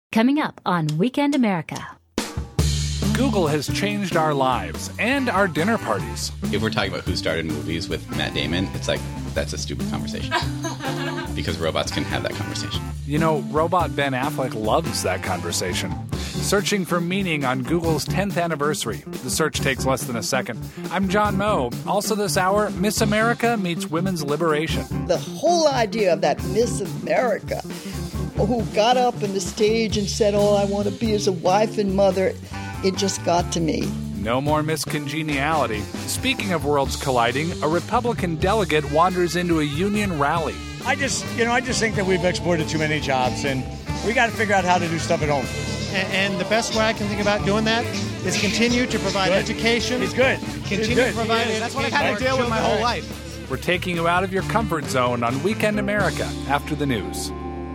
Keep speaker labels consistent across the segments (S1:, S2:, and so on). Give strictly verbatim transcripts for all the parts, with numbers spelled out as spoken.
S1: Coming up on Weekend America.
S2: Google has changed our lives and our dinner parties.
S3: If we're talking about who started movies with Matt Damon, it's like, that's a stupid conversation. Because robots can have that conversation.
S2: You know, robot Ben Affleck loves that conversation. Searching for meaning on Google's tenth anniversary. The search takes less than a second. I'm John Moe. Also this hour, Miss America meets women's liberation.
S4: The whole idea of that Miss America, who got up on the stage and said, all I want to be is a wife and mother, it just got to me.
S2: No more miscongeniality. Speaking of worlds colliding, a Republican delegate wanders into a union rally.
S5: I just, you know, I just think that we've exported too many jobs, and we got to figure out how to do stuff at home.
S6: And, and the best way I can think about doing that is continue to provide
S5: good.
S6: education.
S5: He's good.
S6: Continue
S5: He's good.
S6: to provide education. That's what I've had to deal with my whole life.
S2: We're taking you out of your comfort zone on Weekend America after the news.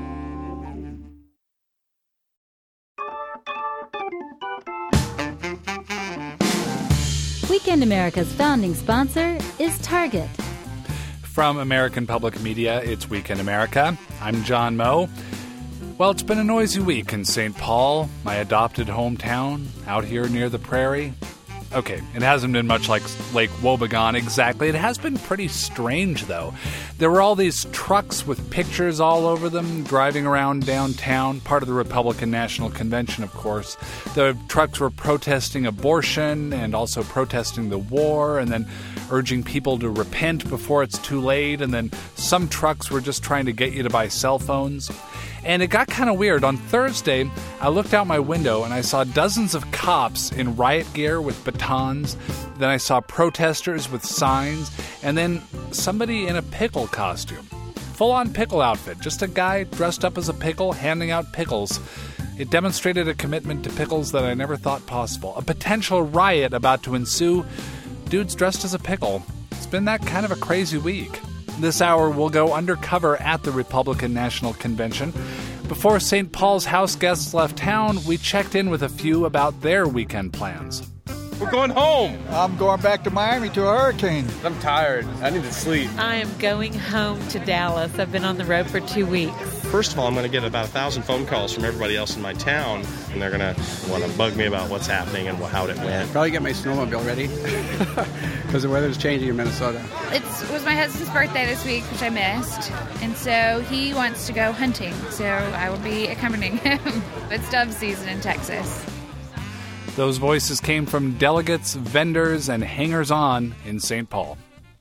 S1: Weekend America's founding sponsor is Target.
S2: From American Public Media, it's Weekend America. I'm John Moe. Well, it's been a noisy week in Saint Paul, my adopted hometown, out here near the prairie. Okay, it hasn't been much like Lake Wobegon exactly. It has been pretty strange, though. There were all these trucks with pictures all over them driving around downtown, part of the Republican National Convention, of course. The trucks were protesting abortion and also protesting the war and then urging people to repent before it's too late. And then some trucks were just trying to get you to buy cell phones. And it got kind of weird. On Thursday, I looked out my window and I saw dozens of cops in riot gear with batons. Then I saw protesters with signs. And then somebody in a pickle costume. Full-on pickle outfit. Just a guy dressed up as a pickle, handing out pickles. It demonstrated a commitment to pickles that I never thought possible. A potential riot about to ensue. Dudes dressed as a pickle. It's been that kind of a crazy week. This hour, we'll go undercover at the Republican National Convention. Before Saint Paul's house guests left town, we checked in with a few about their weekend plans.
S7: We're going home.
S8: I'm going back to Miami to a hurricane.
S7: I'm tired. I need to sleep.
S9: I am going home to Dallas. I've been on the road for two weeks.
S10: First of all, I'm going to get about a thousand phone calls from everybody else in my town, and they're going to want to bug me about what's happening and how it went.
S11: Probably get my snowmobile ready because the weather's changing in Minnesota.
S12: It was my husband's birthday this week, which I missed, and so he wants to go hunting, so I will be accompanying him. It's dove season in Texas.
S2: Those voices came from delegates, vendors, and hangers-on in Saint Paul.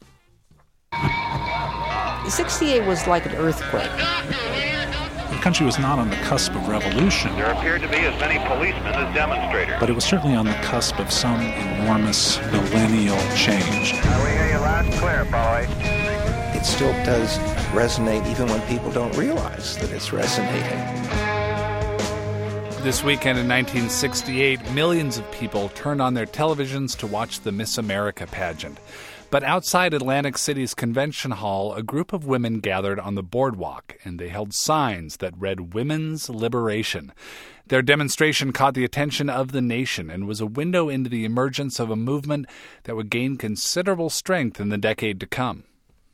S13: sixty-eight was like an earthquake.
S14: The country was not on the cusp of revolution.
S15: There appeared to be as many policemen as demonstrators.
S14: But it was certainly on the cusp of some enormous millennial change.
S15: We hear you loud and clear, boy.
S16: It still does resonate even when people don't realize that it's resonating.
S2: This weekend in nineteen sixty-eight, millions of people turned on their televisions to watch the Miss America pageant. But outside Atlantic City's convention hall, a group of women gathered on the boardwalk, and they held signs that read Women's Liberation. Their demonstration caught the attention of the nation and was a window into the emergence of a movement that would gain considerable strength in the decade to come.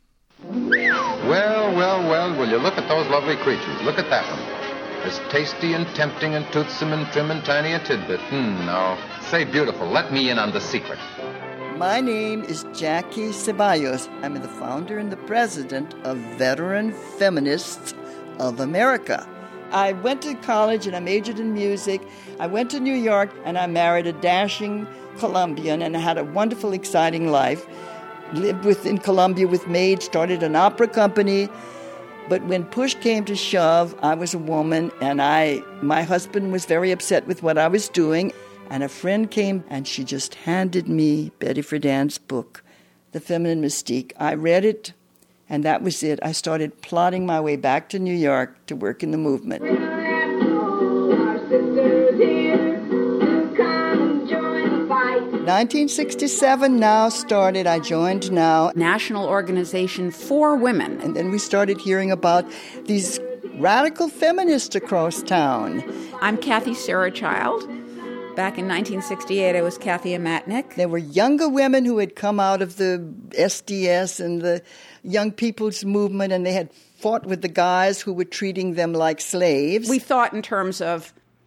S17: Well, well, well, will you look at those lovely creatures? Look at that one. As tasty and tempting and toothsome and trim and tiny a tidbit. Hmm, now, say beautiful. Let me in on the secret.
S4: My name is Jackie Ceballos. I'm the founder and the president of Veteran Feminists of America. I went to college and I majored in music. I went to New York and I married a dashing Colombian and I had a wonderful, exciting life. Lived with, in Colombia with maids, started an opera company. But when push came to shove, I was a woman, and I, my husband was very upset with what I was doing. And a friend came, and she just handed me Betty Friedan's book, The Feminine Mystique. I read it, and that was it. I started plotting my way back to New York to work in the movement. nineteen sixty-seven Now started. I joined Now.
S13: National Organization for Women.
S4: And then we started hearing about these radical feminists across town.
S13: I'm Kathy Sarachild. Back in nineteen sixty-eight, I was Kathy Amatnik.
S4: There were younger women who had come out of the S D S and the Young People's Movement, and they had fought with the guys who were treating them like slaves.
S13: We thought in terms of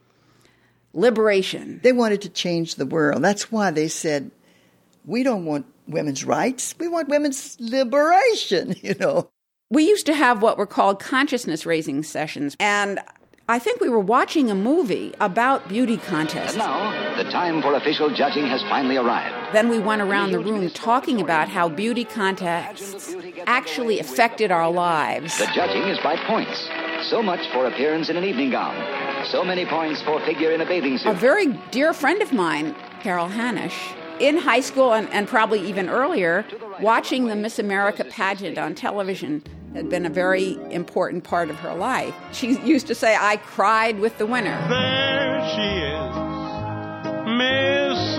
S13: liberation.
S4: They wanted to change the world. That's why they said, we don't want women's rights. We want women's liberation, you know.
S13: We used to have what were called consciousness-raising sessions, and I think we were watching a movie about beauty contests.
S18: And now, the time for official judging has finally arrived.
S13: Then we went around the room talking about how beauty contests actually affected our lives.
S18: The judging is by points. So much for appearance in an evening gown. So many points for figure in a bathing suit.
S13: A very dear friend of mine, Carol Hanisch, in high school and, and probably even earlier, watching the Miss America pageant on television had been a very important part of her life. She used to say, I cried with the winner.
S19: There she is, Miss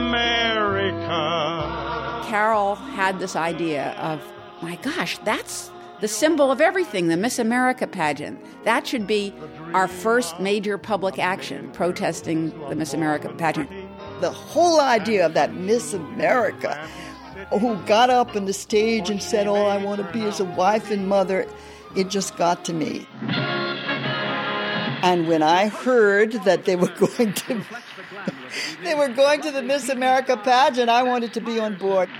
S19: America.
S13: Carol had this idea of, my gosh, that's the symbol of everything, the Miss America pageant. That should be our first major public action, protesting the Miss America pageant.
S4: The whole idea of that Miss America, who got up on the stage and said, all I want to be is a wife and mother, it just got to me. And when I heard that they were going to they were going to the Miss America pageant, I wanted to be on board.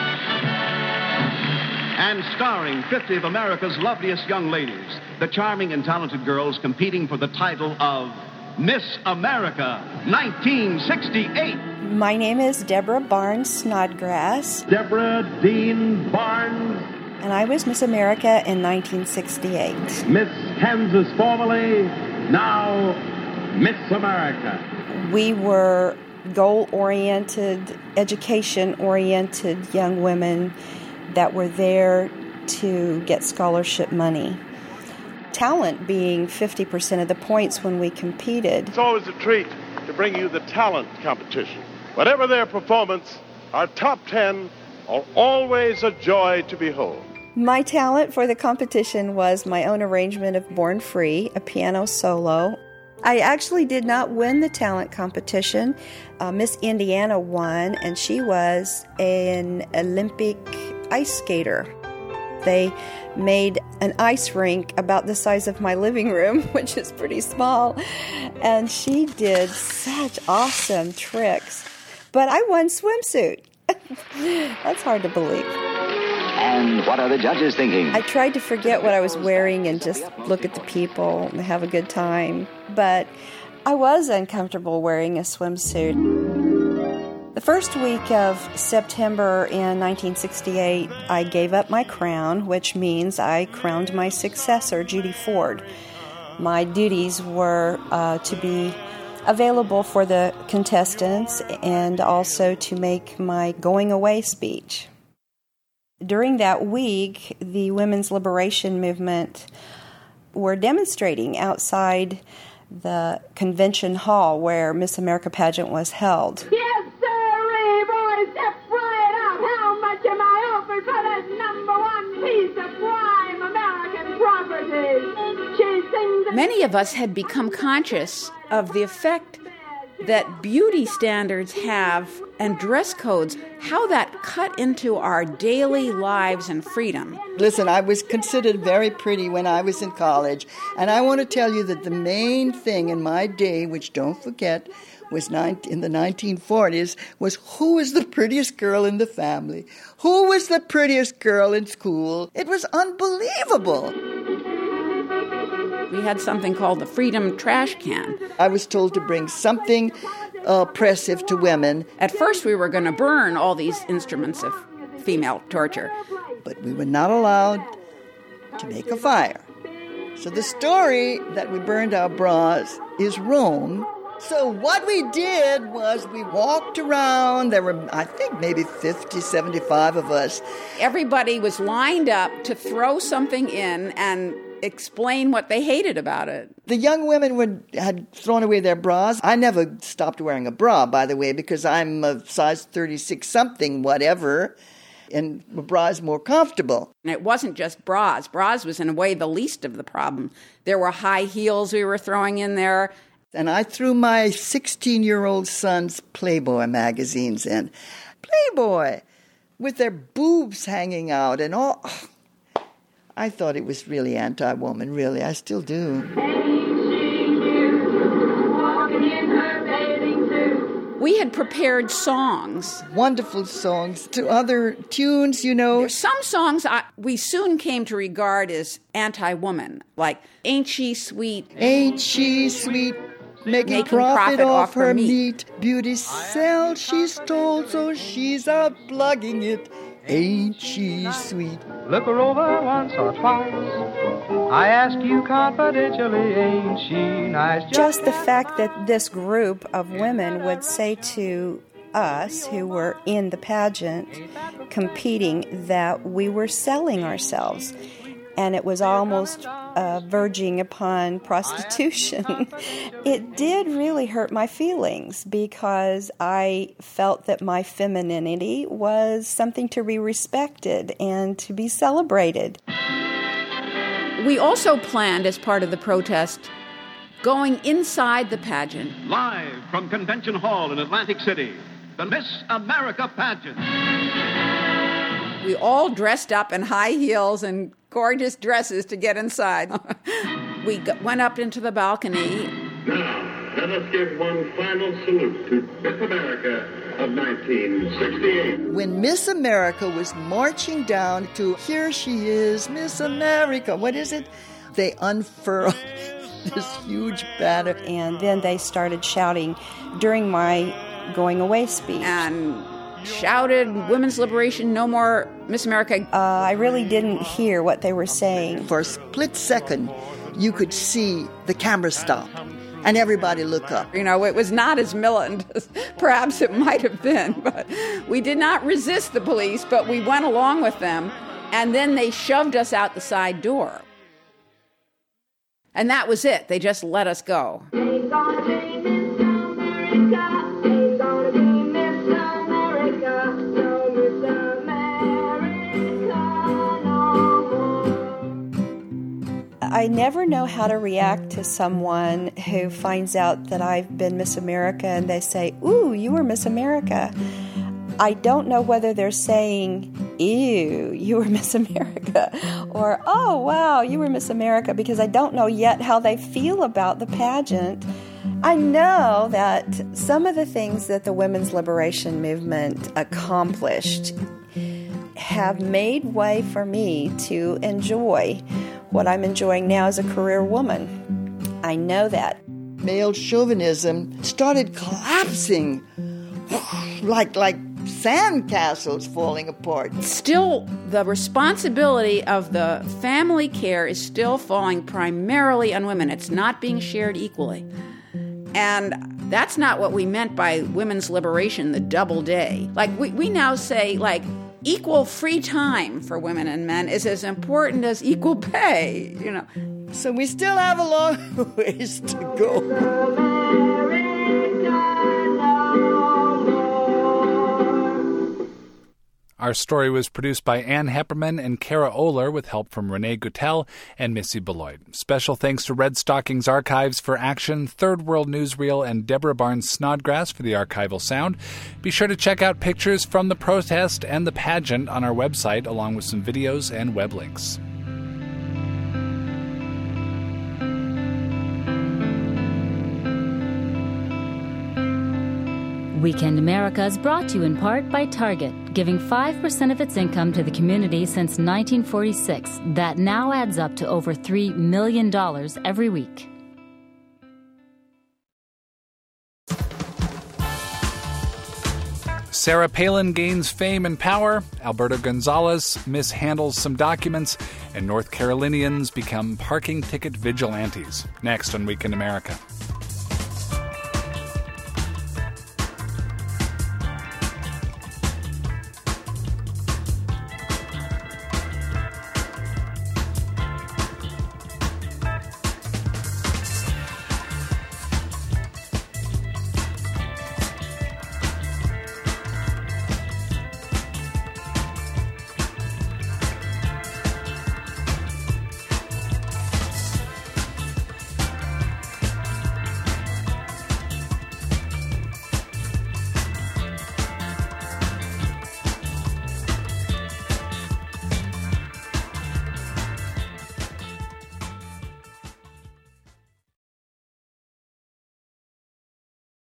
S20: And starring fifty of America's loveliest young ladies, the charming and talented girls competing for the title of Miss America nineteen sixty-eight.
S21: My name is Deborah Barnes Snodgrass.
S20: Deborah Dean Barnes.
S21: And I was Miss America in nineteen sixty-eight.
S20: Miss Kansas formerly, now Miss America.
S21: We were goal-oriented, education-oriented young women that were there to get scholarship money. Talent being fifty percent of the points when we competed.
S19: It's always a treat to bring you the talent competition. Whatever their performance, our top ten are always a joy to behold.
S21: My talent for the competition was my own arrangement of Born Free, a piano solo. I actually did not win the talent competition. Uh, Miss Indiana won, and she was an Olympic ice skater. They made an ice rink about the size of my living room, which is pretty small, and she did such awesome tricks. But I won swimsuit. That's hard to believe.
S18: And what are the judges thinking?
S21: I tried to forget what I was wearing and just look at the people and have a good time. But I was uncomfortable wearing a swimsuit. The first week of September in nineteen sixty-eight, I gave up my crown, which means I crowned my successor, Judy Ford. My duties were uh, to be available for the contestants and also to make my going away speech. During that week, the women's liberation movement were demonstrating outside the convention hall where Miss America pageant was held.
S22: Yes, sir, boys, step right up. How much am I offered for that number one piece of prime American property? She sings.
S13: Many of us had become conscious of the effect that beauty standards have and dress codes, how that cut into our daily lives and freedom.
S4: Listen, I was considered very pretty when I was in college, and I want to tell you that the main thing in my day, which don't forget, was in the nineteen forties, was who was the prettiest girl in the family? Who was the prettiest girl in school? It was unbelievable.
S13: We had something called the Freedom Trash Can.
S4: I was told to bring something oppressive to women.
S13: At first we were going to burn all these instruments of female torture.
S4: But we were not allowed to make a fire. So the story that we burned our bras is wrong. So what we did was we walked around. There were, I think, maybe fifty, seventy-five of us.
S13: Everybody was lined up to throw something in and explain what they hated about it.
S4: The young women would, had thrown away their bras. I never stopped wearing a bra, by the way, because I'm a size thirty-six something, whatever, and a bra is more comfortable.
S13: And it wasn't just bras. Bras was, in a way, the least of the problem. There were high heels we were throwing in there.
S4: And I threw my sixteen-year-old son's Playboy magazines in. Playboy! With their boobs hanging out and all. I thought it was really anti-woman, really. I still do.
S22: Ain't she cute, walking in her
S13: we had prepared songs.
S4: Wonderful songs to other tunes, you know.
S13: There's some songs I, we soon came to regard as anti-woman, like Ain't She Sweet?
S4: Ain't She Sweet? Making,
S13: Making
S4: profit,
S13: profit
S4: off
S13: off
S4: her
S13: her
S4: meat. Beauty sell, she stole, so she's out plugging it. Ain't she sweet?
S3: Look her over once or twice. I ask you confidentially, ain't she nice?
S21: Just the fact that this group of women would say to us who were in the pageant competing that we were selling ourselves. And it was almost uh, verging upon prostitution. It did really hurt my feelings because I felt that my femininity was something to be respected and to be celebrated.
S13: We also planned, as part of the protest, going inside the pageant.
S20: Live from Convention Hall in Atlantic City, the Miss America pageant.
S13: We all dressed up in high heels and gorgeous dresses to get inside. We got, went up into the balcony.
S19: Now, let us give one final salute to Miss America of nineteen sixty-eight.
S4: When Miss America was marching down to, here she is, Miss America, what is it? They unfurled this huge banner.
S21: And then they started shouting during my going away speech.
S13: And shouted, women's liberation, no more Miss America.
S21: Uh, I really didn't hear what they were saying.
S4: For a split second, you could see the camera stop and everybody look up.
S13: You know, it was not as militant as perhaps it might have been, but we did not resist the police, but we went along with them, and then they shoved us out the side door. And that was it. They just let us go.
S21: I never know how to react to someone who finds out that I've been Miss America and they say, ooh, you were Miss America. I don't know whether they're saying, ew, you were Miss America, or, oh, wow, you were Miss America, because I don't know yet how they feel about the pageant. I know that some of the things that the women's liberation movement accomplished have made way for me to enjoy what I'm enjoying now as a career woman. I know that.
S4: Male chauvinism started collapsing like like sandcastles falling apart.
S13: Still, the responsibility of the family care is still falling primarily on women. It's not being shared equally. And that's not what we meant by women's liberation, the double day. Like, we, we now say, like, equal free time for women and men is as important as equal pay, you know.
S4: So we still have a long ways to go.
S2: Our story was produced by Ann Hepperman and Kara Oler with help from Renee Guttel and Missy Beloit. Special thanks to Red Stockings Archives for Action, Third World Newsreel, and Deborah Barnes Snodgrass for the archival sound. Be sure to check out pictures from the protest and the pageant on our website, along with some videos and web links.
S1: Weekend America is brought to you in part by Target, giving five percent of its income to the community since nineteen forty-six. That now adds up to over three million dollars every week.
S2: Sarah Palin gains fame and power, Alberto Gonzalez mishandles some documents, and North Carolinians become parking ticket vigilantes. Next on Weekend America.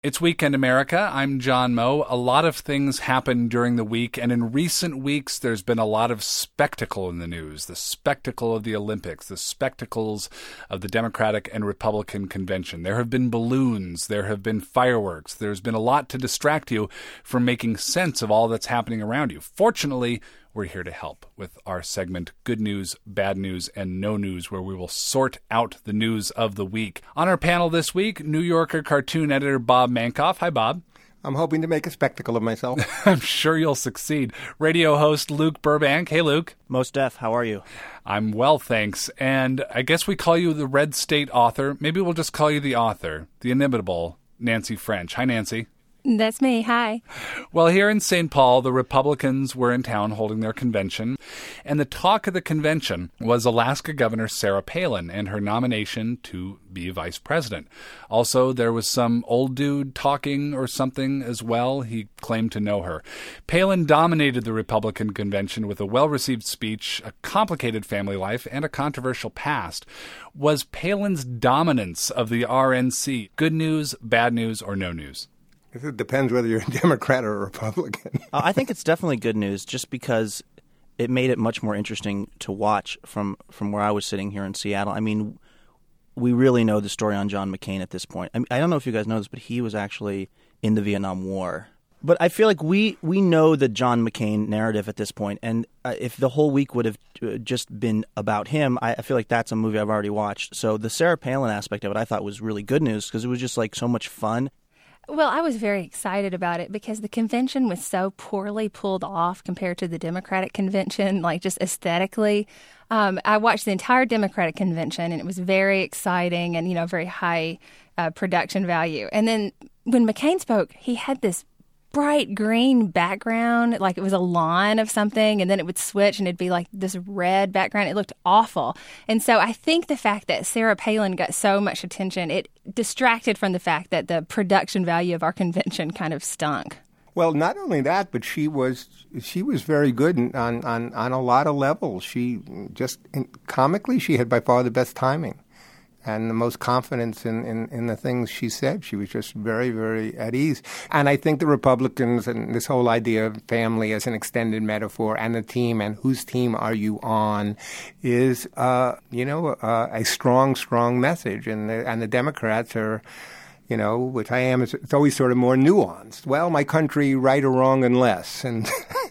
S2: It's Weekend America. I'm John Moe. A lot of things happened during the week, and in recent weeks, there's been a lot of spectacle in the news. The spectacle of the Olympics, the spectacles of the Democratic and Republican convention. There have been balloons. There have been fireworks. There's been a lot to distract you from making sense of all that's happening around you. Fortunately, we're here to help with our segment, Good News, Bad News, and No News, where we will sort out the news of the week. On our panel this week, New Yorker cartoon editor Bob Mankoff. Hi, Bob.
S5: I'm hoping to make a spectacle of myself.
S2: I'm sure you'll succeed. Radio host Luke Burbank. Hey, Luke.
S6: Most Def, how are you?
S2: I'm well, thanks. And I guess we call you the Red State author. Maybe we'll just call you the author, the inimitable Nancy French. Hi, Nancy.
S23: That's me. Hi.
S2: Well, here in Saint Paul, the Republicans were in town holding their convention, and the talk of the convention was Alaska Governor Sarah Palin and her nomination to be vice president. Also, there was some old dude talking or something as well. He claimed to know her. Palin dominated the Republican convention with a well-received speech, a complicated family life, and a controversial past. Was Palin's dominance of the R N C good news, bad news, or no news?
S5: It depends whether you're a Democrat or a Republican.
S6: uh, I think it's definitely good news just because it made it much more interesting to watch from, from where I was sitting here in Seattle. I mean, we really know the story on John McCain at this point. I mean, I don't know if you guys know this, but he was actually in the Vietnam War. But I feel like we, we know the John McCain narrative at this point, and uh, if the whole week would have just been about him, I, I feel like that's a movie I've already watched. So the Sarah Palin aspect of it I thought was really good news because it was just like so much fun.
S23: Well, I was very excited about it because the convention was so poorly pulled off compared to the Democratic convention, like just aesthetically. Um, I watched the entire Democratic convention, and it was very exciting and, you know, very high uh, production value. And then when McCain spoke, he had this bright green background, like it was a lawn of something, and then it would switch and it'd be like this red background. It looked awful. And so I think the fact that Sarah Palin got so much attention, it distracted from the fact that the production value of our convention kind of stunk.
S5: Well, not only that, but she was she was very good on, on, on a lot of levels. She just, in, comically, she had by far the best timing and the most confidence in, in, in the things she said. She was just very, very at ease. And I think the Republicans and this whole idea of family as an extended metaphor and the team and whose team are you on is, uh, you know, uh, a strong, strong message. And the, and the Democrats are, you know, which I am, it's always sort of more nuanced. Well, my country, right or wrong, unless. And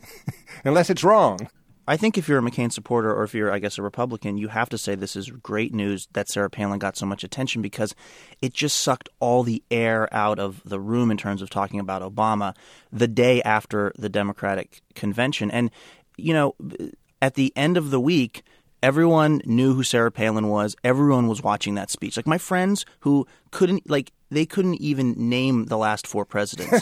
S5: unless it's wrong.
S6: I think if you're a McCain supporter or if you're, I guess, a Republican, you have to say this is great news that Sarah Palin got so much attention because it just sucked all the air out of the room in terms of talking about Obama the day after the Democratic convention. And, you know, at the end of the week, everyone knew who Sarah Palin was. Everyone was watching that speech. Like my friends who couldn't, like, they couldn't even name the last four presidents.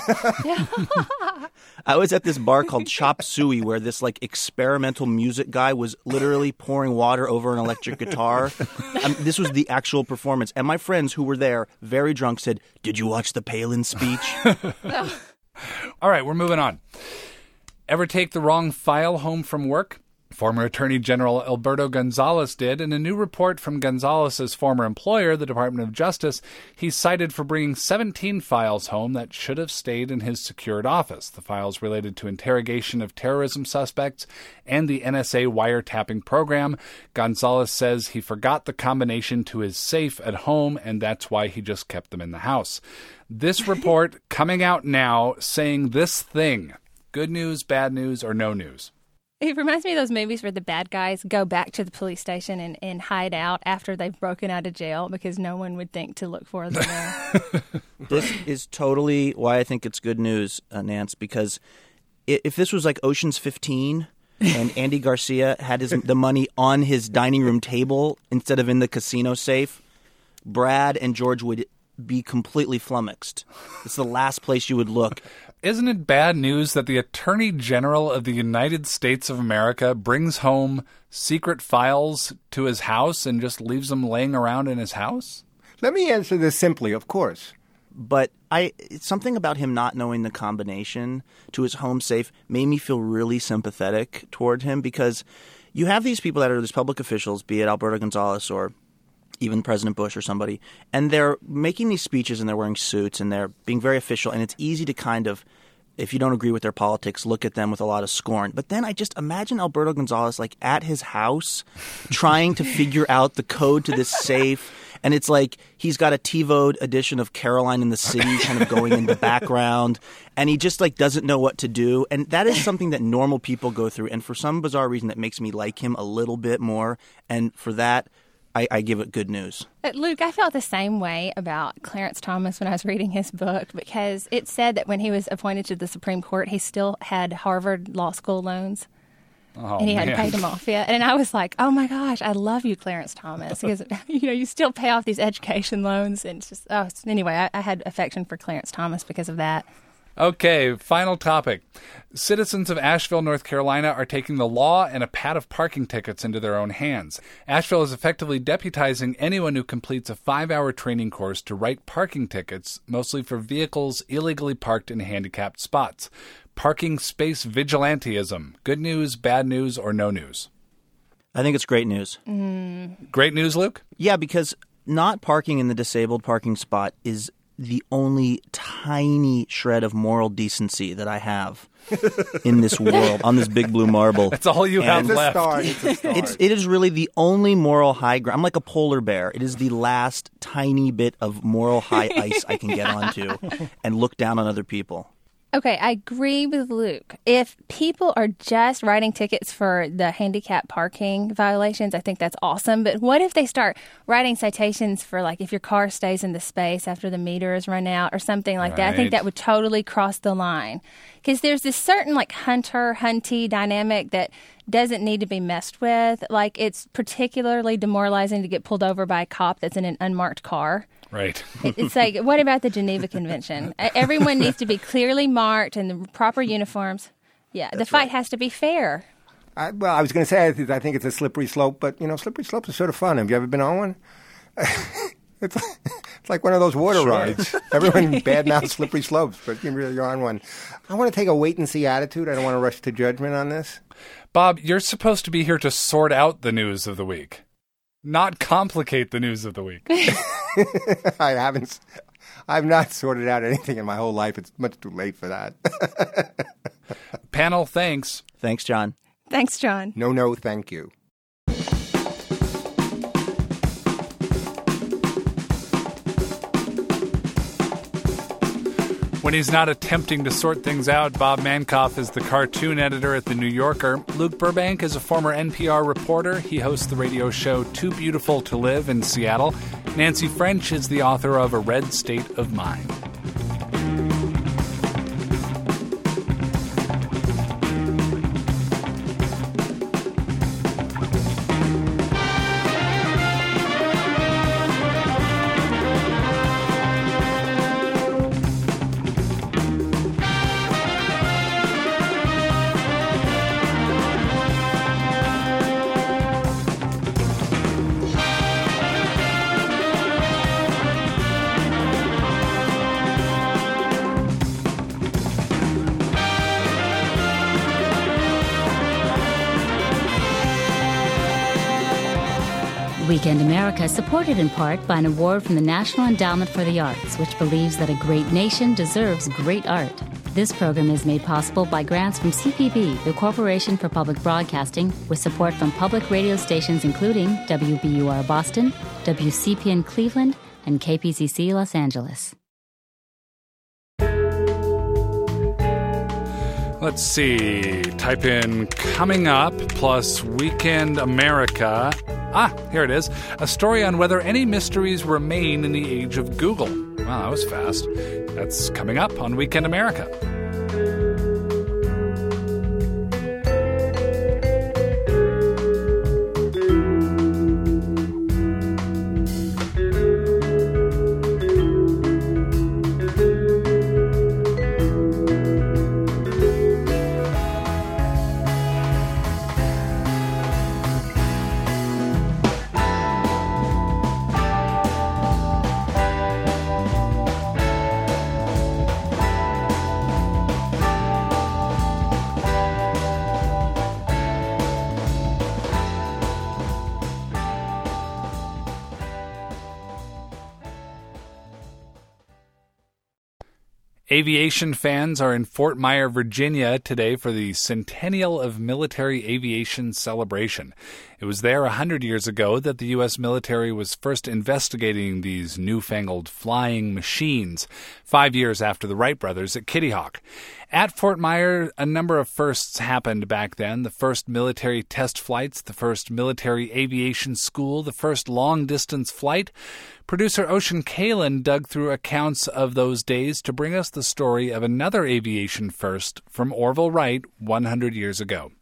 S6: I was at this bar called Chop Suey where this like experimental music guy was literally pouring water over an electric guitar. Um, this was the actual performance. And my friends who were there, very drunk, said, "Did you watch the Palin speech?"
S2: All right, we're moving on. Ever take the wrong file home from work? Former Attorney General Alberto Gonzales did. In a new report from Gonzales' former employer, the Department of Justice, he's cited for bringing seventeen files home that should have stayed in his secured office. The files related to interrogation of terrorism suspects and the N S A wiretapping program. Gonzales says he forgot the combination to his safe at home, and that's why he just kept them in the house. This report coming out now saying this thing. Good news, bad news, or no news?
S23: It reminds me of those movies where the bad guys go back to the police station and, and hide out after they've broken out of jail because no one would think to look for them there.
S6: This is totally why I think it's good news, uh, Nance, because if this was like Ocean's fifteen and Andy Garcia had his, the money on his dining room table instead of in the casino safe, Brad and George would be completely flummoxed. It's the last place you would look.
S2: Isn't it bad news that the Attorney General of the United States of America brings home secret files to his house and just leaves them laying around in his house?
S5: Let me answer this simply, of course.
S6: But I something about him not knowing the combination to his home safe made me feel really sympathetic toward him because you have these people that are these public officials, be it Alberto Gonzales or even President Bush or somebody, and they're making these speeches and they're wearing suits and they're being very official, and it's easy to kind of, if you don't agree with their politics, look at them with a lot of scorn. But then I just imagine Alberto Gonzales like at his house trying to figure out the code to this safe. And it's like he's got a TiVo edition of Caroline in the City kind of going in the background. And he just like doesn't know what to do. And that is something that normal people go through. And for some bizarre reason, that makes me like him a little bit more. And for that, I, I give it good news.
S23: Uh, Luke, I felt the same way about Clarence Thomas when I was reading his book, because it said that when he was appointed to the Supreme Court, he still had Harvard Law School loans.
S2: Oh,
S23: and he
S2: man.
S23: hadn't paid them off yet. And I was like, oh, my gosh, I love you, Clarence Thomas. Because, you know, you still pay off these education loans. And it's just, oh, anyway, I, I had affection for Clarence Thomas because of that.
S2: Okay, final topic. Citizens of Asheville, North Carolina are taking the law and a pad of parking tickets into their own hands. Asheville is effectively deputizing anyone who completes a five-hour training course to write parking tickets, mostly for vehicles illegally parked in handicapped spots. Parking space vigilantism. Good news, bad news, or no news?
S6: I think it's great news.
S23: Mm.
S2: Great news, Luke?
S6: Yeah, because not parking in the disabled parking spot is the only tiny shred of moral decency that I have in this world, on this big blue marble.
S2: That's all you have
S6: and
S2: left.
S5: Start. It's a start.
S6: It's, it is really the only moral high ground. I'm like a polar bear. It is the last tiny bit of moral high ice I can get onto and look down on other people.
S23: Okay, I agree with Luke. If people are just writing tickets for the handicap parking violations, I think that's awesome. But what if they start writing citations for, like, if your car stays in the space after the meter is run out or something like that? I think that would totally cross the line. Because there's this certain, like, hunter-huntee dynamic that doesn't need to be messed with. Like, it's particularly demoralizing to get pulled over by a cop that's in an unmarked car.
S2: Right.
S23: It's like, what about the Geneva Convention? Everyone needs to be clearly marked in the proper uniforms. Yeah, That's the fight right. has to be fair.
S5: I, well, I was going to say, I think it's a slippery slope, but, you know, slippery slopes are sort of fun. Have you ever been on one? it's, it's like one of those water sure. rides. Everyone badmouths slippery slopes, but you're on one. I want to take a wait-and-see attitude. I don't want to rush to judgment on this.
S2: Bob, you're supposed to be here to sort out the news of the week, not complicate the news of the week.
S5: I haven't. I've not sorted out anything in my whole life. It's much too late for that.
S2: Panel, thanks.
S6: Thanks, John.
S23: Thanks, John.
S5: No, no, thank you.
S2: When he's not attempting to sort things out, Bob Mankoff is the cartoon editor at The New Yorker. Luke Burbank is a former N P R reporter. He hosts the radio show Too Beautiful to Live in Seattle. Nancy French is the author of A Red State of Mind.
S1: Weekend America is supported in part by an award from the National Endowment for the Arts, which believes that a great nation deserves great art. This program is made possible by grants from C P B, the Corporation for Public Broadcasting, with support from public radio stations including W B U R Boston, W C P N Cleveland, and K P C C Los Angeles.
S2: Let's see. Type in Coming Up plus Weekend America. Ah, here it is. A story on whether any mysteries remain in the age of Google. Wow, that was fast. That's coming up on Weekend America. Aviation fans are in Fort Myer, Virginia today for the Centennial of Military Aviation celebration. It was there a hundred years ago that the U S military was first investigating these newfangled flying machines, five years after the Wright brothers at Kitty Hawk. At Fort Myer, a number of firsts happened back then. The first military test flights, the first military aviation school, the first long-distance flight. Producer Ocean Kalin dug through accounts of those days to bring us the story of another aviation first from Orville Wright one hundred years ago.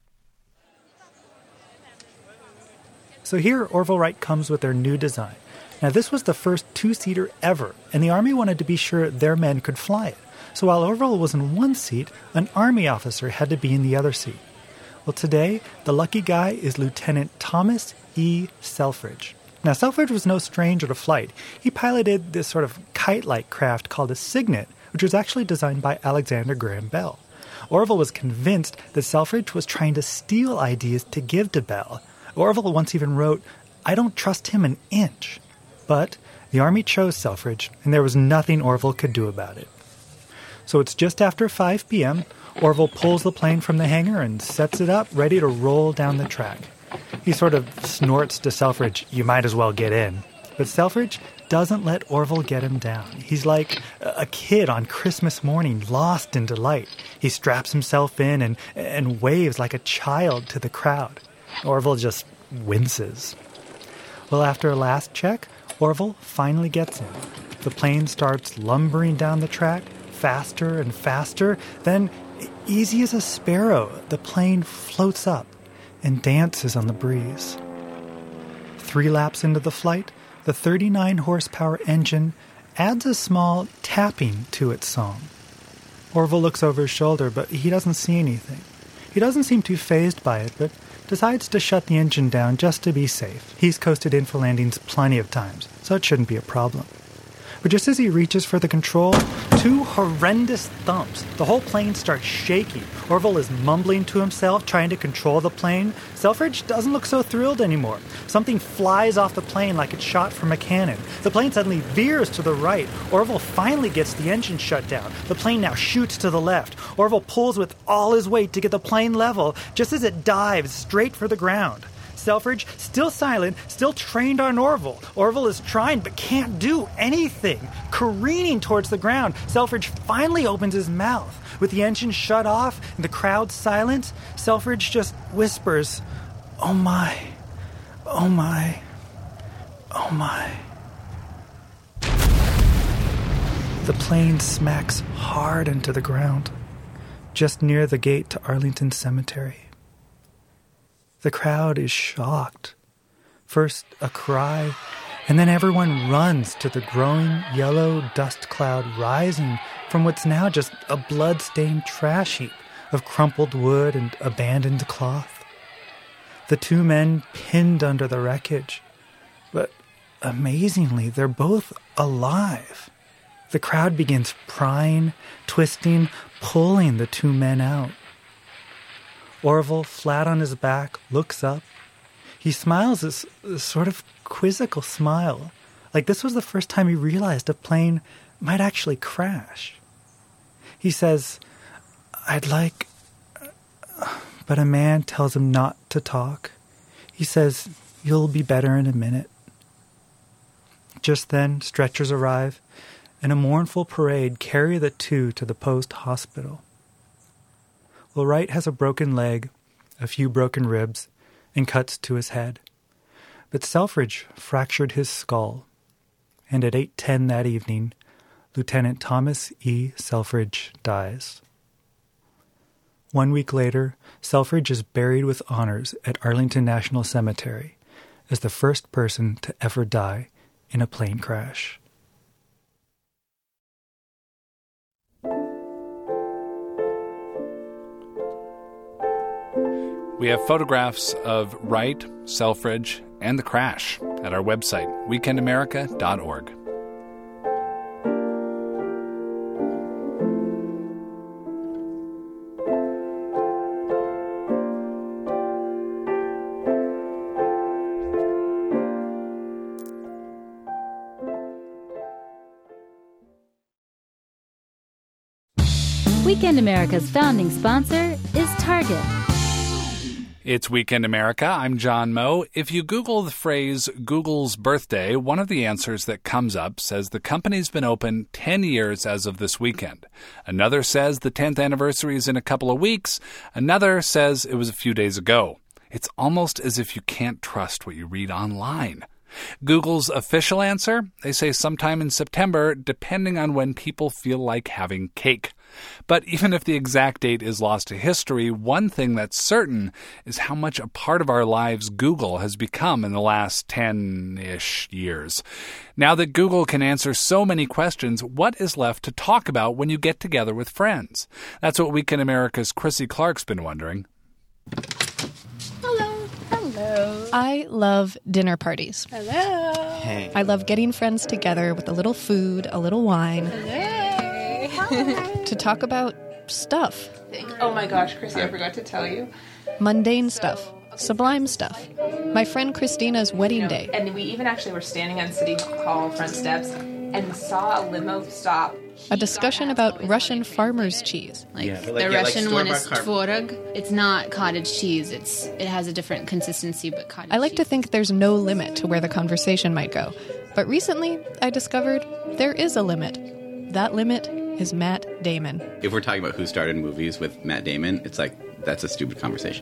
S7: So here Orville Wright comes with their new design. Now this was the first two-seater ever, and the Army wanted to be sure their men could fly it. So while Orville was in one seat, an Army officer had to be in the other seat. Well, today, the lucky guy is Lieutenant Thomas E. Selfridge. Now, Selfridge was no stranger to flight. He piloted this sort of kite-like craft called a Cygnet, which was actually designed by Alexander Graham Bell. Orville was convinced that Selfridge was trying to steal ideas to give to Bell. Orville once even wrote, "I don't trust him an inch." But the Army chose Selfridge, and there was nothing Orville could do about it. So it's just after five p.m., Orville pulls the plane from the hangar and sets it up, ready to roll down the track. He sort of snorts to Selfridge, "You might as well get in." But Selfridge doesn't let Orville get him down. He's like a kid on Christmas morning, lost in delight. He straps himself in and, and waves like a child to the crowd. Orville just winces. Well, after a last check, Orville finally gets in. The plane starts lumbering down the track, faster and faster. Then, easy as a sparrow, the plane floats up and dances on the breeze. Three laps into the flight, the thirty-nine horsepower engine adds a small tapping to its song. Orville looks over his shoulder, but he doesn't see anything. He doesn't seem too fazed by it, but decides to shut the engine down just to be safe. He's coasted in for landings plenty of times, so it shouldn't be a problem. But just as he reaches for the control, two horrendous thumps. The whole plane starts shaking. Orville is mumbling to himself, trying to control the plane. Selfridge doesn't look so thrilled anymore. Something flies off the plane like it's shot from a cannon. The plane suddenly veers to the right. Orville finally gets the engine shut down. The plane now shoots to the left. Orville pulls with all his weight to get the plane level, just as it dives straight for the ground. Selfridge, still silent, still trained on Orville. Orville is trying but can't do anything. Careening towards the ground, Selfridge finally opens his mouth. With the engine shut off and the crowd silent, Selfridge just whispers, "Oh my, oh my, oh my." The plane smacks hard into the ground, just near the gate to Arlington Cemetery. The crowd is shocked. First a cry, and then everyone runs to the growing yellow dust cloud rising from what's now just a blood-stained trash heap of crumpled wood and abandoned cloth. The two men pinned under the wreckage, but amazingly, they're both alive. The crowd begins prying, twisting, pulling the two men out. Orville, flat on his back, looks up. He smiles this, this sort of quizzical smile, like this was the first time he realized a plane might actually crash. He says, "I'd like..." But a man tells him not to talk. He says, "You'll be better in a minute." Just then, stretchers arrive, and a mournful parade carry the two to the post hospital. Well, Wright has a broken leg, a few broken ribs, and cuts to his head. But Selfridge fractured his skull, and at eight ten that evening, Lieutenant Thomas E. Selfridge dies. One week later, Selfridge is buried with honors at Arlington National Cemetery as the first person to ever die in a plane crash.
S2: We have photographs of Wright, Selfridge, and the crash at our website, weekend america dot org.
S1: Weekend America's founding sponsor is Target.
S2: It's Weekend America. I'm John Moe. If you Google the phrase Google's birthday, one of the answers that comes up says the company's been open ten years as of this weekend. Another says the tenth anniversary is in a couple of weeks. Another says it was a few days ago. It's almost as if you can't trust what you read online. Google's official answer? They say sometime in September, depending on when people feel like having cake. But even if the exact date is lost to history, one thing that's certain is how much a part of our lives Google has become in the last ten-ish years. Now that Google can answer so many questions, what is left to talk about when you get together with friends? That's what Weekend America's Chrissy Clark's been wondering.
S8: Hello.
S23: Hello.
S8: I love dinner parties.
S23: Hello.
S8: Hey. I love getting friends together with a little food, a little wine.
S23: Hello.
S8: To talk about stuff.
S23: Oh my gosh, Chrissy, I forgot to tell you.
S8: Mundane stuff. Sublime stuff. My friend Christina's wedding
S23: You know,
S8: day.
S23: And we even actually were standing on City Hall front steps and saw a limo stop.
S8: A discussion about Russian farmer's cheese.
S9: Like,
S8: Yeah,
S9: the
S8: like- yeah, like
S9: Russian one is
S8: store-bought
S9: tvorog. It's not cottage cheese. It's it has a different consistency, but cottage
S8: I like to think there's no limit to where the conversation might go. But recently, I discovered there is a limit. That limit is Matt Damon.
S10: If we're talking about who started movies with Matt Damon, it's like, that's a stupid conversation.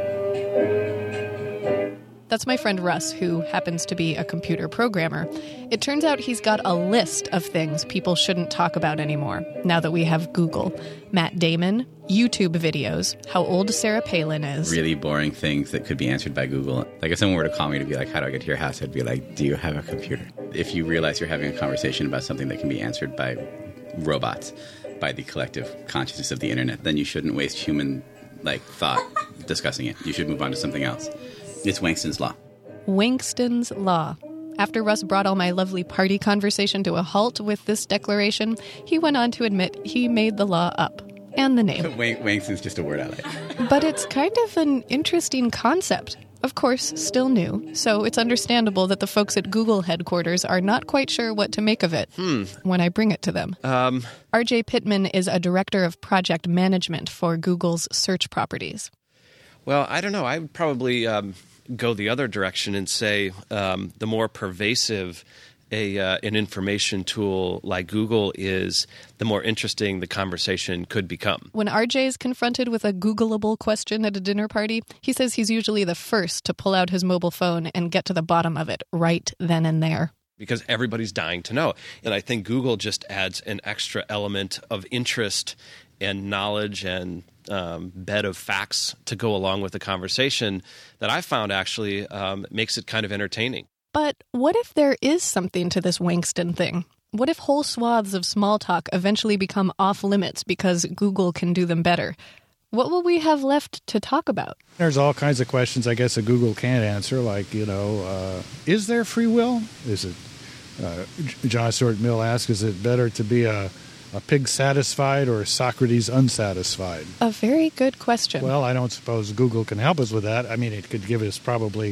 S8: That's my friend Russ, who happens to be a computer programmer. It turns out he's got a list of things people shouldn't talk about anymore, now that we have Google. Matt Damon, YouTube videos, how old Sarah Palin is.
S10: Really boring things that could be answered by Google. Like if someone were to call me to be like, how do I get to your house? I'd be like, do you have a computer? If you realize you're having a conversation about something that can be answered by robots, by the collective consciousness of the internet, then you shouldn't waste human like thought discussing it. You should move on to something else. It's Wangston's Law.
S8: Wangston's Law. After Russ brought all my lovely party conversation to a halt with this declaration, he went on to admit he made the law up. And the name.
S10: Wang- Wangston's just a word I like.
S8: But it's kind of an interesting concept. Of course, still new, so it's understandable that the folks at Google headquarters are not quite sure what to make of it
S24: Hmm.
S8: when I bring it to them.
S24: Um,
S8: R J Pittman is a director of project management for Google's search properties.
S24: well, I don't know. I would probably um, go the other direction and say um, the more pervasive a uh, an information tool like Google is, the more interesting the conversation could become.
S8: When R J is confronted with a Googleable question at a dinner party, he says he's usually the first to pull out his mobile phone and get to the bottom of it right then and there.
S24: Because everybody's dying to know. And I think Google just adds an extra element of interest and knowledge and um, bed of facts to go along with the conversation that I found actually um, makes it kind of entertaining.
S8: But what if there is something to this Wangston thing? What if whole swaths of small talk eventually become off limits because Google can do them better? What will we have left to talk about?
S25: There's all kinds of questions I guess that Google can't answer, like, you know, uh, is there free will? Is it, uh, John Stuart Mill asks, is it better to be a, a pig satisfied or Socrates unsatisfied?
S8: A very good question.
S25: Well, I don't suppose Google can help us with that. I mean, it could give us probably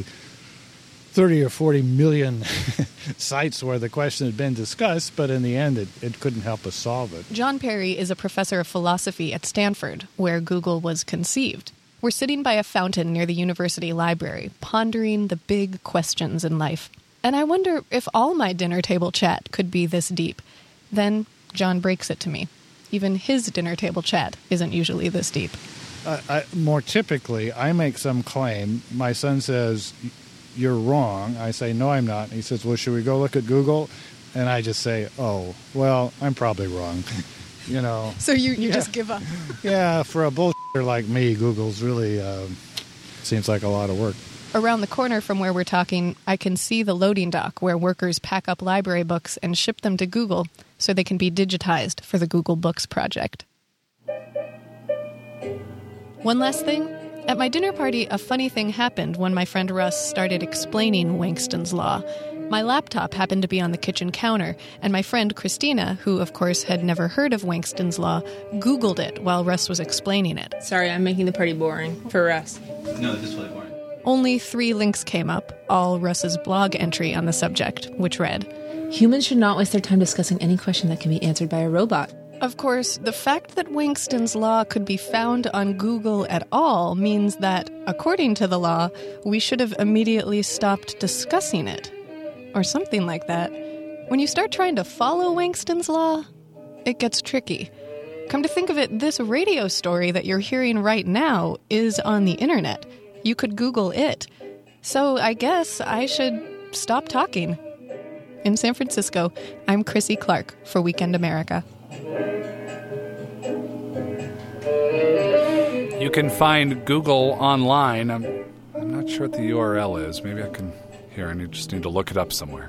S25: thirty or forty million sites where the question had been discussed, but in the end, it, it couldn't help us solve it.
S8: John Perry is a professor of philosophy at Stanford, where Google was conceived. We're sitting by a fountain near the university library, pondering the big questions in life. And I wonder if all my dinner table chat could be this deep. Then John breaks it to me. Even his dinner table chat isn't usually this deep.
S25: Uh, I, more typically, I make some claim. My son says, "You're wrong." I say, "No, I'm not." He says, "Well, should we go look at Google?" And I just say, "Oh, well, I'm probably wrong." You know.
S8: So you, you
S25: Yeah.
S8: just give up.
S25: Yeah, for a bullshitter like me, Google's really uh, seems like a lot of work.
S8: Around the corner from where we're talking, I can see the loading dock where workers pack up library books and ship them to Google so they can be digitized for the Google Books project. One last thing. At my dinner party, a funny thing happened when my friend Russ started explaining Wangston's Law. My laptop happened to be on the kitchen counter, and my friend Christina, who of course had never heard of Wangston's Law, Googled it while Russ was explaining it.
S23: Sorry, I'm making the party boring for Russ.
S10: No, this is really boring.
S8: Only three links came up, all Russ's blog entry on the subject, which read,
S23: Humans should not waste their time discussing any question that can be answered by a robot.
S8: Of course, the fact that Winston's Law could be found on Google at all means that, according to the law, we should have immediately stopped discussing it. Or something like that. When you start trying to follow Winston's Law, it gets tricky. Come to think of it, this radio story that you're hearing right now is on the internet. You could Google it. So I guess I should stop talking. In San Francisco, I'm Chrissy Clark for Weekend America.
S2: You can find Google online. I'm, I'm not sure what the U R L is. Maybe I can... Here, I need, just need to look it up somewhere.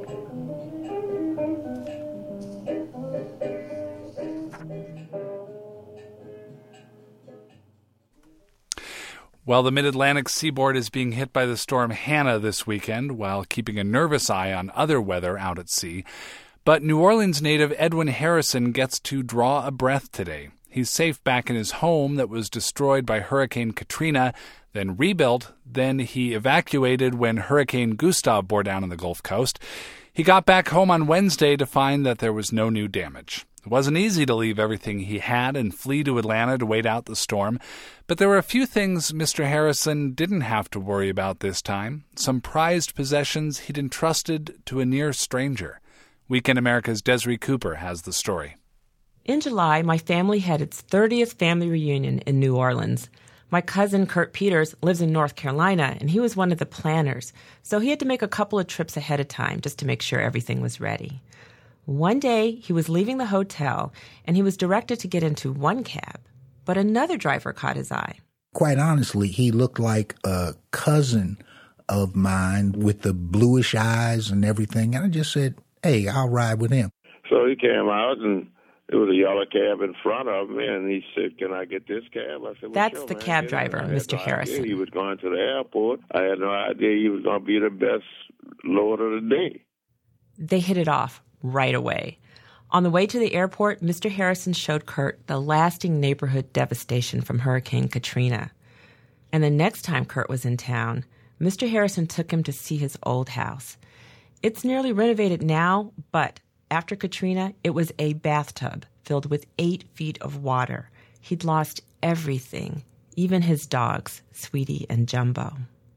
S2: Well, the mid-Atlantic seaboard is being hit by the storm Hannah this weekend, while keeping a nervous eye on other weather out at sea. But New Orleans native Edwin Harrison gets to draw a breath today. He's safe back in his home that was destroyed by Hurricane Katrina, then rebuilt, then he evacuated when Hurricane Gustav bore down on the Gulf Coast. He got back home on Wednesday to find that there was no new damage. It wasn't easy to leave everything he had and flee to Atlanta to wait out the storm, but there were a few things Mister Harrison didn't have to worry about this time, some prized possessions he'd entrusted to a near stranger. Weekend America's Desiree Cooper has the story.
S11: In July, my family had its thirtieth family reunion in New Orleans. My cousin Kurt Peters lives in North Carolina, and he was one of the planners, so he had to make a couple of trips ahead of time just to make sure everything was ready. One day, he was leaving the hotel, and he was directed to get into one cab, but another driver caught his eye.
S12: Quite honestly, he looked like a cousin of mine with the bluish eyes and everything, and I just said, hey, I'll ride with him.
S14: So he came out, and there was a yellow cab in front of me, and he said, can I get this cab? I said, well,
S11: That's
S14: sure,
S11: the
S14: man.
S11: cab
S14: Yeah,
S11: driver,
S14: I had
S11: Mister
S14: no
S11: Harrison.
S14: idea he was going to the airport. I had no idea he was going to be the best load of the day.
S11: They hit it off right away. On the way to the airport, Mister Harrison showed Kurt the lasting neighborhood devastation from Hurricane Katrina. And the next time Kurt was in town, Mister Harrison took him to see his old house. It's nearly renovated now, but after Katrina, it was a bathtub filled with eight feet of water. He'd lost everything, even his dogs, Sweetie and Jumbo.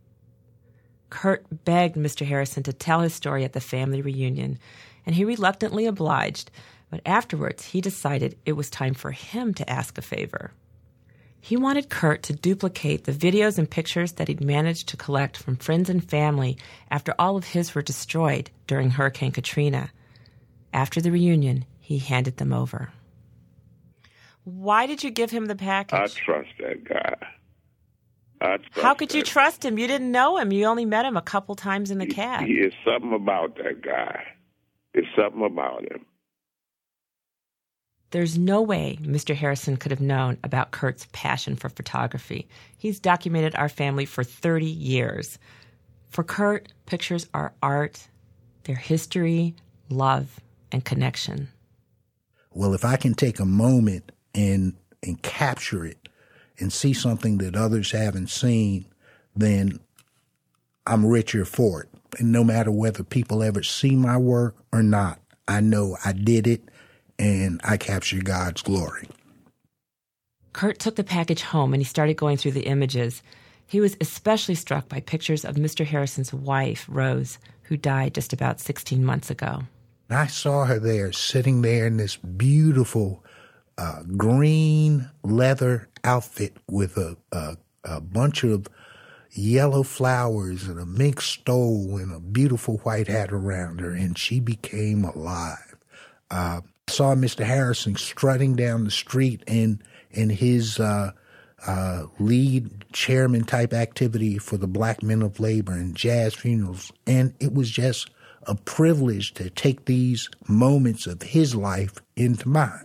S11: Kurt begged Mister Harrison to tell his story at the family reunion, and he reluctantly obliged, but afterwards he decided it was time for him to ask a favor. He wanted Kurt to duplicate the videos and pictures that he'd managed to collect from friends and family after all of his were destroyed during Hurricane Katrina. After the reunion, he handed them over. Why did you give him the package?
S14: I trust that guy. I trust
S11: How could you
S14: that.
S11: trust him? You didn't know him. You only met him a couple times in the cab.
S14: He is something about that guy. There's something about him.
S11: There's no way Mister Harrison could have known about Kurt's passion for photography. He's documented our family for thirty years. For Kurt, pictures are art, they're history, love, and connection.
S12: Well, if I can take a moment and and capture it and see something that others haven't seen, then I'm richer for it. And no matter whether people ever see my work or not, I know I did it and I captured God's glory.
S11: Kurt took the package home and he started going through the images. He was especially struck by pictures of Mister Harrison's wife, Rose, who died just about sixteen months ago.
S12: I saw her there, sitting there in this beautiful uh, green leather outfit with a, a, a bunch of yellow flowers and a mink stole and a beautiful white hat around her, and she became alive. Uh, saw Mister Harrison strutting down the street in in his uh, uh, lead chairman type activity for the Black Men of Labor and jazz funerals, and it was just a privilege to take these moments of his life into mine.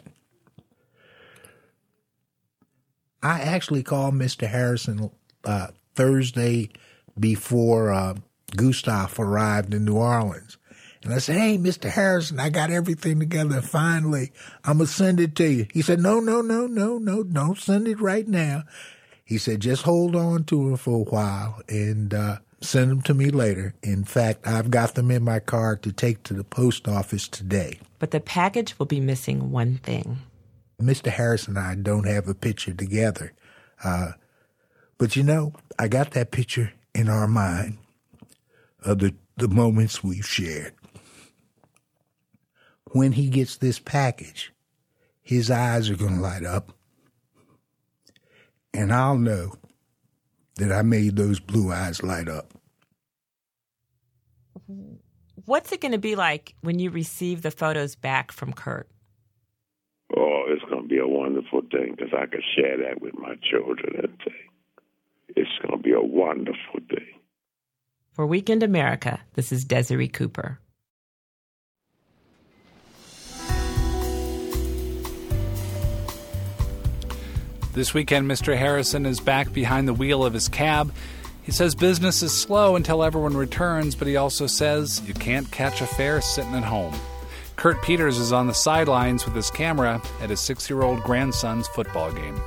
S12: I actually called Mister Harrison uh, Thursday before uh, Gustav arrived in New Orleans. And I said, hey, Mister Harrison, I got everything together. Finally, I'm going to send it to you. He said, no, no, no, no, no, don't send it right now. He said, just hold on to it for a while. And uh, send them to me later. In fact, I've got them in my car to take to the post office today.
S11: But the package will be missing one thing.
S12: Mister Harris and I don't have a picture together. Uh, but, you know, I got that picture in our mind of the, the moments we've shared. When he gets this package, his eyes are going to light up, and I'll know that I made those blue eyes light up.
S11: What's it going to be like when you receive the photos back from Kurt?
S14: Oh, it's going to be a wonderful thing because I can share that with my children and say, it's going to be a wonderful thing.
S11: For Weekend America, this is Desiree Cooper.
S2: This weekend, Mister Harrison is back behind the wheel of his cab. He says business is slow until everyone returns, but he also says you can't catch a fare sitting at home. Kurt Peters is on the sidelines with his camera at his six-year-old grandson's football game.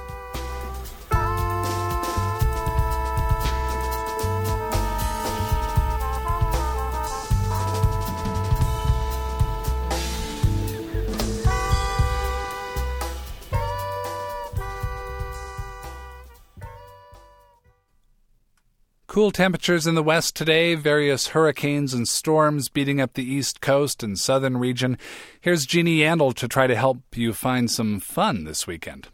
S2: Cool temperatures in the west today, various hurricanes and storms beating up the east coast and southern region. Here's Jeannie Yandel to try to help you find some fun this weekend.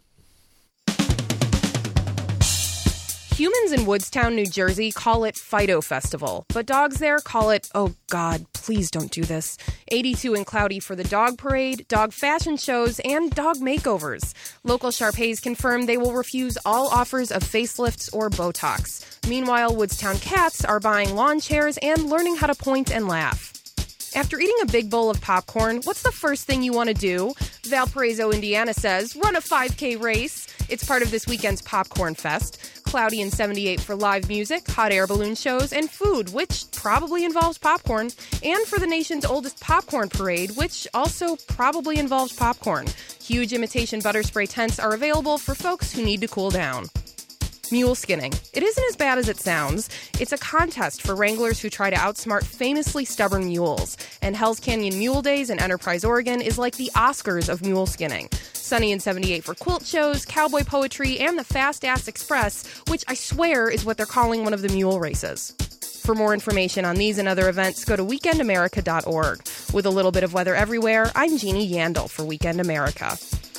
S15: Humans in Woodstown, New Jersey call it Fido Festival, but dogs there call it, oh God, please don't do this, eighty-two and cloudy for the dog parade, dog fashion shows, and dog makeovers. Local Shar-Peis confirm they will refuse all offers of facelifts or Botox. Meanwhile, Woodstown cats are buying lawn chairs and learning how to point and laugh. After eating a big bowl of popcorn, what's the first thing you want to do? Valparaiso, Indiana says, run a five K race. It's part of this weekend's Popcorn Fest. Cloudy and seventy-eight for live music, hot air balloon shows, and food, which probably involves popcorn. And for the nation's oldest popcorn parade, which also probably involves popcorn. Huge imitation butter spray tents are available for folks who need to cool down. Mule skinning. It isn't as bad as it sounds. It's a contest for wranglers who try to outsmart famously stubborn mules. And Hell's Canyon Mule Days in Enterprise, Oregon is like the Oscars of mule skinning. Sunny and seventy-eight for quilt shows, cowboy poetry, and the Fast Ass Express, which I swear is what they're calling one of the mule races. For more information on these and other events, go to weekend america dot org. With a little bit of weather everywhere, I'm Jeannie Yandel for Weekend America.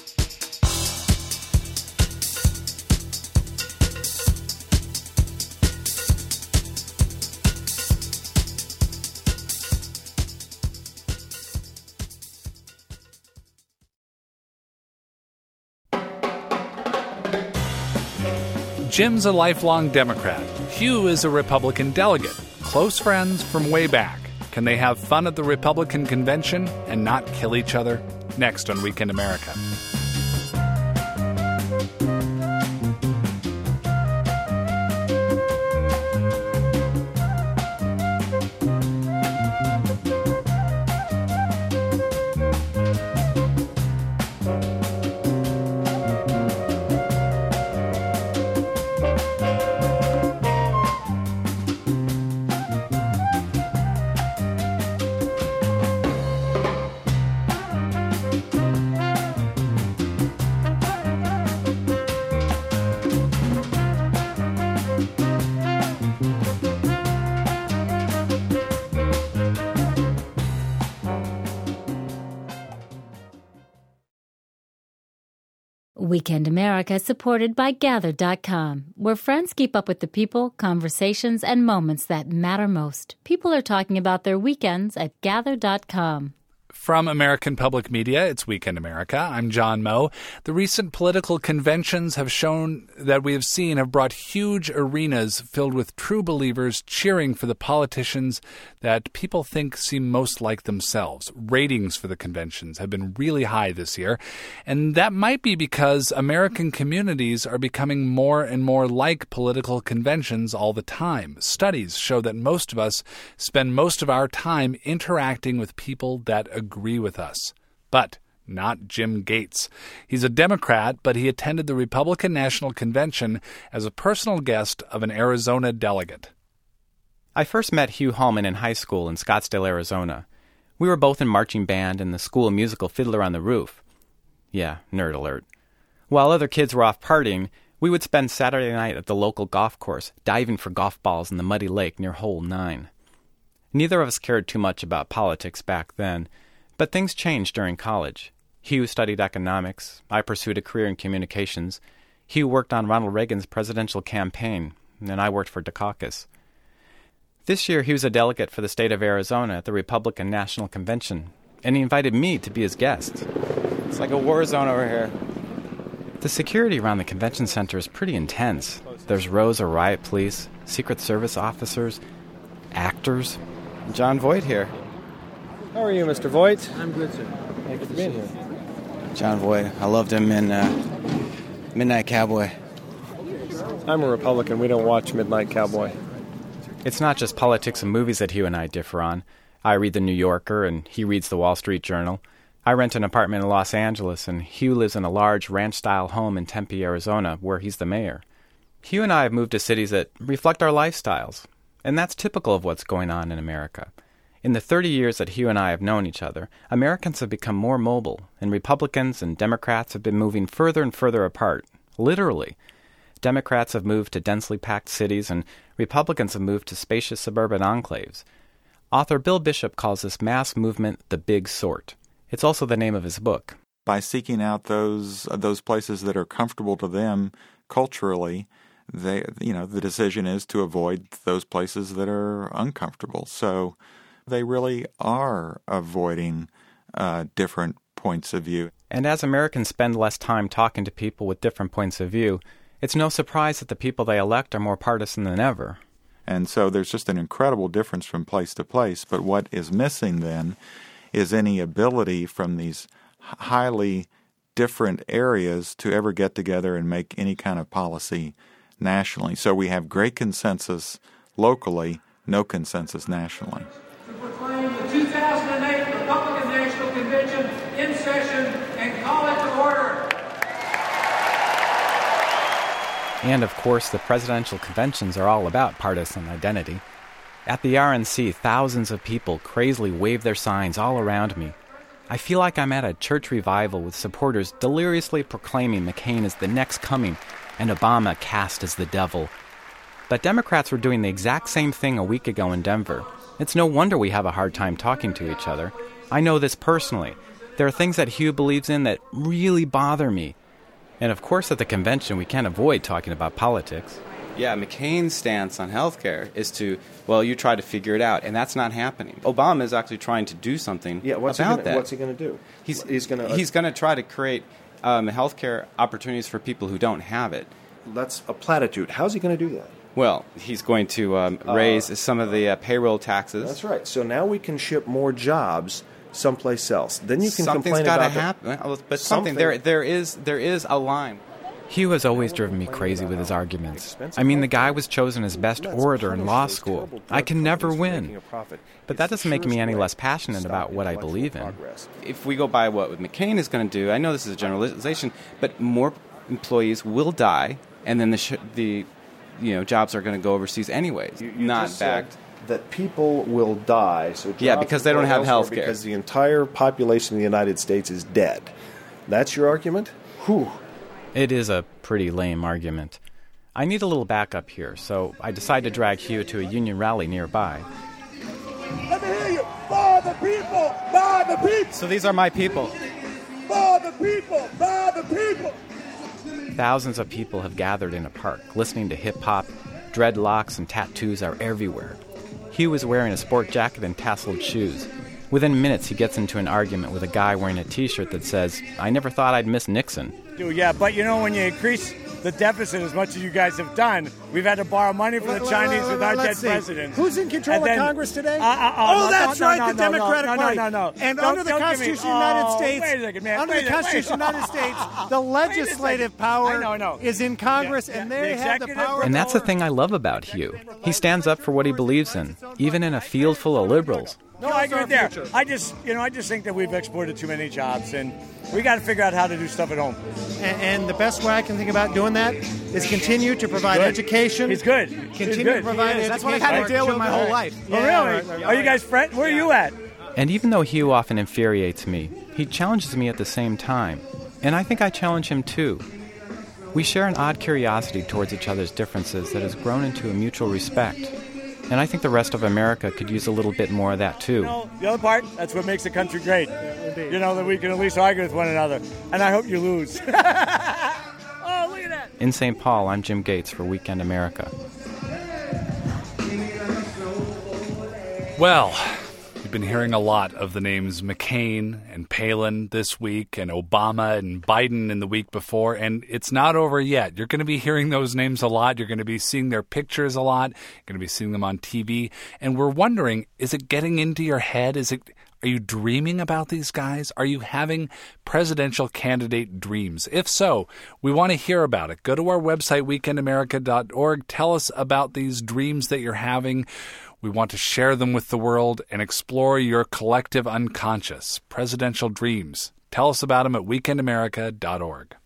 S2: Jim's a lifelong Democrat. Hugh is a Republican delegate. Close friends from way back. Can they have fun at the Republican convention and not kill each other? Next on Weekend America.
S1: Weekend America is supported by Gather dot com, where friends keep up with the people, conversations, and moments that matter most. People are talking about their weekends at Gather dot com.
S2: From American Public Media, it's Weekend America. I'm John Moe. The recent political conventions have shown that we have seen have brought huge arenas filled with true believers cheering for the politicians that people think seem most like themselves. Ratings for the conventions have been really high this year, and that might be because American communities are becoming more and more like political conventions all the time. Studies show that most of us spend most of our time interacting with people that agree with us. But not Jim Gates. He's a Democrat, but he attended the Republican National Convention as a personal guest of an Arizona delegate.
S3: I first met Hugh Hallman in high school in Scottsdale, Arizona. We were both in marching band and the school musical Fiddler on the Roof. Yeah, nerd alert. While other kids were off partying, we would spend Saturday night at the local golf course, diving for golf balls in the muddy lake near Hole nine. Neither of us cared too much about politics back then, but things changed during college. Hugh studied economics. I pursued a career in communications. Hugh worked on Ronald Reagan's presidential campaign, and I worked for Dukakis. This year, he was a delegate for the state of Arizona at the Republican National Convention, and he invited me to be his guest.
S16: It's like a war zone over here.
S3: The security around the convention center is pretty intense. There's rows of riot police, Secret Service officers, actors.
S16: John Voight here.
S17: How are you, Mister Voight?
S16: I'm good, sir.
S17: Thank you for being here.
S16: John Voight. I loved him in uh, Midnight Cowboy.
S17: I'm a Republican. We don't watch Midnight Cowboy.
S3: It's not just politics and movies that Hugh and I differ on. I read The New Yorker, and he reads The Wall Street Journal. I rent an apartment in Los Angeles, and Hugh lives in a large ranch-style home in Tempe, Arizona, where he's the mayor. Hugh and I have moved to cities that reflect our lifestyles, and that's typical of what's going on in America. In the thirty years that Hugh and I have known each other, Americans have become more mobile, and Republicans and Democrats have been moving further and further apart, literally. Democrats have moved to densely packed cities, and Republicans have moved to spacious suburban enclaves. Author Bill Bishop calls this mass movement the Big Sort. It's also the name of his book.
S18: By seeking out those those places that are comfortable to them culturally, they you know the decision is to avoid those places that are uncomfortable. So they really are avoiding uh, different points of view.
S3: And as Americans spend less time talking to people with different points of view, it's no surprise that the people they elect are more partisan than ever.
S18: And so there's just an incredible difference from place to place. But what is missing then is any ability from these highly different areas to ever get together and make any kind of policy nationally. So we have great consensus locally, no consensus nationally.
S22: To proclaim the two thousand eight Republican National Convention in session and call it to order.
S3: And, of course, the presidential conventions are all about partisan identity. At the R N C, thousands of people crazily wave their signs all around me. I feel like I'm at a church revival with supporters deliriously proclaiming McCain as the next coming and Obama cast as the devil. But Democrats were doing the exact same thing a week ago in Denver. It's no wonder we have a hard time talking to each other. I know this personally. There are things that Hugh believes in that really bother me. And of course at the convention we can't avoid talking about politics.
S16: Yeah, McCain's stance on health care is to, well, you try to figure it out, and that's not happening. Obama is actually trying to do something
S17: yeah, what's
S16: about
S17: he gonna,
S16: that.
S17: What's he going to do?
S16: He's
S17: he's going to
S16: uh, he's going to try to create um, health care opportunities for people who don't have it.
S17: That's a platitude. How's he going to do that?
S16: Well, he's going to um, raise uh, some of the uh, payroll taxes.
S17: That's right. So now we can ship more jobs someplace else. Then you can
S16: Something's
S17: complain
S16: gotta
S17: about
S16: happen.
S17: The,
S16: well, but something, something there there is there is a line.
S3: Hugh has always driven me crazy with his arguments. I mean, the guy was chosen as best orator in law school. I can never win. But that doesn't make me any less passionate about what I believe in.
S16: If we go by what McCain is going to do, I know this is a generalization, but more employees will die, and then the sh- the you know jobs are going to go overseas anyways.
S17: You, you
S16: not
S17: just
S16: backed.
S17: Said that people will die. So
S16: yeah, because they don't have health care.
S17: Because the entire population of the United States is dead. That's your argument? Whew.
S3: It is a pretty lame argument. I need a little backup here, so I decide to drag Hugh to a union rally nearby.
S22: Let me hear you. For the people, by the people.
S3: So these are my people.
S22: For the people, by the people.
S3: Thousands of people have gathered in a park, listening to hip-hop. Dreadlocks and tattoos are everywhere. Hugh is wearing a sport jacket and tasseled shoes. Within minutes, he gets into an argument with a guy wearing a T-shirt that says, "I never thought I'd miss Nixon."
S26: Dude, yeah, but you know, when you increase the deficit as much as you guys have done, we've had to borrow money from the Chinese with our dead president.
S27: Who's in control
S26: then,
S27: of Congress today?
S26: Uh, uh, uh,
S27: oh,
S26: no,
S27: that's
S26: no,
S27: right,
S26: no,
S27: the
S26: no,
S27: Democratic
S26: no,
S27: Party.
S26: No, no, no.
S27: And
S26: Don't,
S27: under the
S26: don't
S27: Constitution of the
S26: oh,
S27: United States,
S26: wait a second, man,
S27: under
S26: wait
S27: the
S26: a,
S27: Constitution of the United States, the legislative power
S26: I know, I know.
S27: is in Congress,
S26: yeah,
S27: and
S26: yeah,
S27: they
S26: the
S27: have the power.
S3: And that's the thing I love about Hugh. He stands up for what he believes in, even in a field full of liberals.
S26: No, I agree there. I just, you know, I just think that we've exported too many jobs, and we got to figure out how to do stuff at home.
S27: And, and the best way I can think about doing that is continue to provide
S26: Good.
S27: education.
S26: He's good.
S27: Continue
S26: He's
S27: to
S26: good.
S27: provide education. That's what I've had to deal with my whole life.
S26: Oh, really? Are you guys friends? Where are you at?
S3: And even though Hugh often infuriates me, he challenges me at the same time. And I think I challenge him too. We share an odd curiosity towards each other's differences that has grown into a mutual respect. And I think the rest of America could use a little bit more of that too.
S26: You know, the other part, that's what makes the country great. You know, that we can at least argue with one another. And I hope you lose. Oh, look at that.
S3: In Saint Paul, I'm Jim Gates for Weekend America.
S2: Well, you've been hearing a lot of the names McCain and Palin this week, and Obama and Biden in the week before, and it's not over yet. You're going to be hearing those names a lot. You're going to be seeing their pictures a lot. You're going to be seeing them on T V. And we're wondering, is it getting into your head? Is it? Are you dreaming about these guys? Are you having presidential candidate dreams? If so, we want to hear about it. Go to our website, weekend america dot org. Tell us about these dreams that you're having. We want to share them with the world and explore your collective unconscious. Presidential dreams. Tell us about them at weekend america dot org.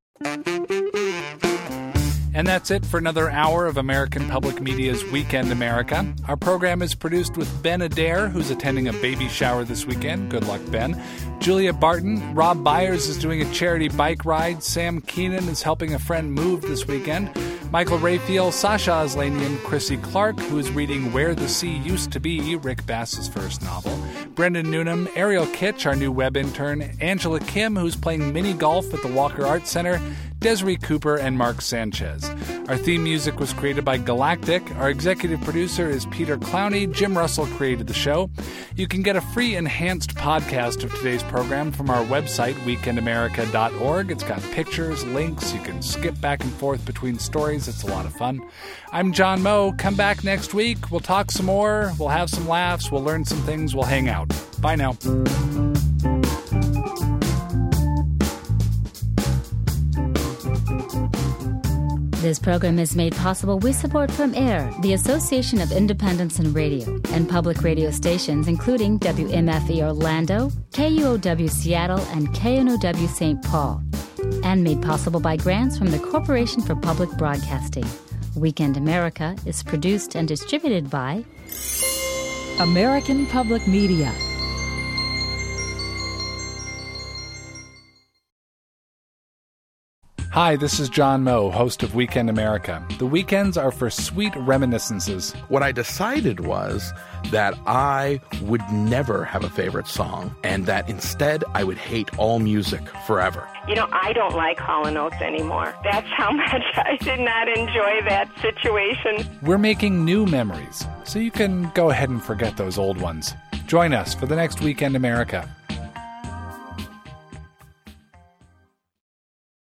S2: And that's it for another hour of American Public Media's Weekend America. Our program is produced with Ben Adair, who's attending a baby shower this weekend. Good luck, Ben. Julia Barton. Rob Byers is doing a charity bike ride. Sam Keenan is helping a friend move this weekend. Michael Rayfield, Sasha Aslanian, Chrissy Clark, who is reading Where the Sea Used to Be, Rick Bass's first novel. Brendan Noonan, Ariel Kitch, our new web intern. Angela Kim, who's playing mini golf at the Walker Arts Center. Desiree Cooper and Mark Sanchez. Our theme music was created by Galactic. Our executive producer is Peter Clowney. Jim Russell created the show. You can get a free enhanced podcast of today's program from our website, weekend america dot org. It's got pictures, links. You can skip back and forth between stories. It's a lot of fun. I'm John Moe. Come back next week. We'll talk some more. We'll have some laughs. We'll learn some things. We'll hang out. Bye now.
S1: This program is made possible with support from AIR, the Association of Independents in Radio, and public radio stations including W M F E Orlando, K U O W Seattle, and K N O W Saint Paul. And made possible by grants from the Corporation for Public Broadcasting. Weekend America is produced and distributed by
S4: American Public Media.
S2: Hi, this is John Moe, host of Weekend America. The weekends are for sweet reminiscences.
S5: What I decided was that I would never have a favorite song, and that instead I would hate all music forever.
S6: You know, I don't like Hall and Oates anymore. That's how much I did not enjoy that situation.
S2: We're making new memories, so you can go ahead and forget those old ones. Join us for the next Weekend America.